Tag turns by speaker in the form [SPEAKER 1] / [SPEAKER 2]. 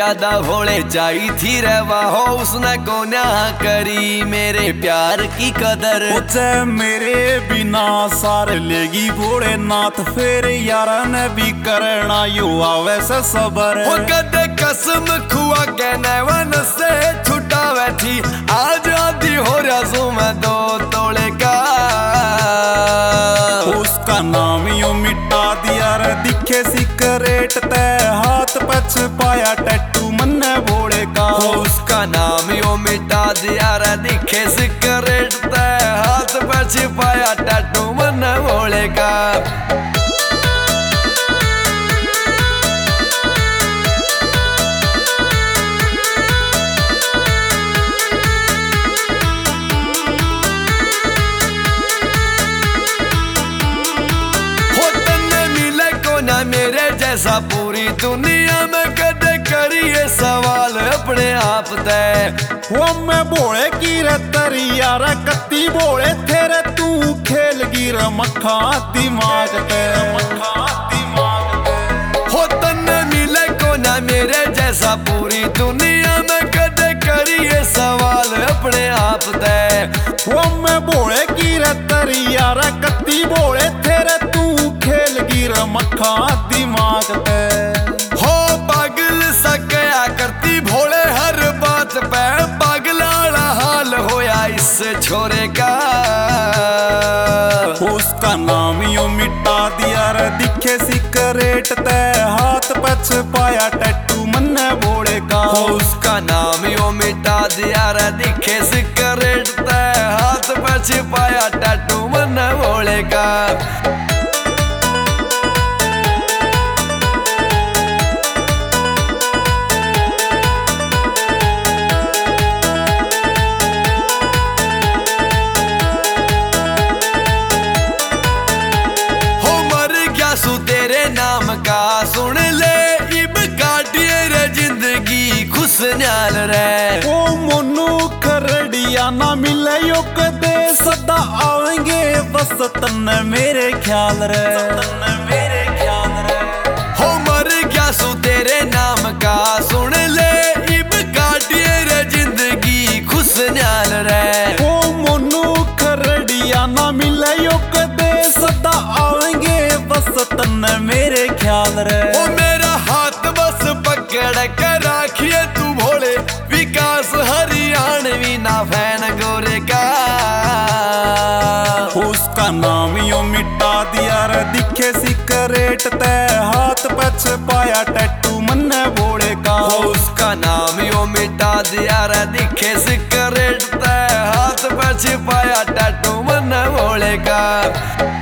[SPEAKER 1] ज्यादा भोले जाई थी रवा हो उसने कोन्या करी मेरे प्यार की कदर।
[SPEAKER 2] उसे मेरे बिना सार लेगी भोलेनाथ फिर यार ने भी करना युवा वैसे सबर।
[SPEAKER 1] हो कदे कसम खुआ के नैवन से छुटावे थी आज आदि हो रहा सू मैं 2 तोले का।
[SPEAKER 2] उसका नाम यूं मिटा दिया रे दिखे सिगरेट ते हाथ पे छुपाया टैटू मन्ने भोले का।
[SPEAKER 1] उसका नाम यूं मिटा दिया रे दिखे सिगरेट ते हाथ पे छुपाया टैटू मन्ने भोले का। मेरे जैसा पूरी दुनिया में कदे करिए सवाल अपने आप दे।
[SPEAKER 2] वो मैं भोले की रे तरी यार कत्ती भोले तेरे तू खेल गिर मखा दिमाग ते मखा दिमाग ते।
[SPEAKER 1] हो तन्ने मिले को ना मेरे जैसा पूरी दुनिया में कदे करिए सवाल अपने आप दे।
[SPEAKER 2] वो मैं भोले की रे तरी यार कत्ती भोले तेरे तू खेल गिर मखा दिमाग ते।
[SPEAKER 1] हो पागल सकया करती भोले हर बात पे पागलाड़ा हाल होया इस छोरे का।
[SPEAKER 2] उसका नाम यूं मिटा दिया रे दिखे सिगरेट ते हाथ पे छुपाया टैटू मन्ने भोले का।
[SPEAKER 1] उसका नाम यूं मिटा दिया रे दिखे सिगरेट ते हाथ पे छुपाया टैटू मन्ने भोले का। सुन ले इब काटिए रे जिंदगी खुश न्याल रे।
[SPEAKER 2] ओ मोनू खरड़िया ना मिले यो कदे सदा आवेंगे बस तन्ने मेरे ख्याल रे तन्ने मेरे ख्याल रे।
[SPEAKER 1] हो मर गया सू तेरे नाम का सुन ले इब काटिए रे जिंदगी खुश न्याल रे।
[SPEAKER 2] ओ मोनू खरड़िया ना मिले यो कदे सदा आवेंगे बस तन्ने मेरे ख्याल रे।
[SPEAKER 1] ओ मेरा हाथ बस पकड़ कर राखिए तू भोले विकास हरियाणवी ना फैन गोरे का।
[SPEAKER 2] उसका नाम यूं मिटा दिया रे दिखे सिगरेट ते हाथ पे छुपाया टैटू मन्ने भोले का।
[SPEAKER 1] उसका नाम यूं मिटा दिया रे दिखे सिगरेट ते हाथ पे छुपाया टैटू मन्ने भोले का।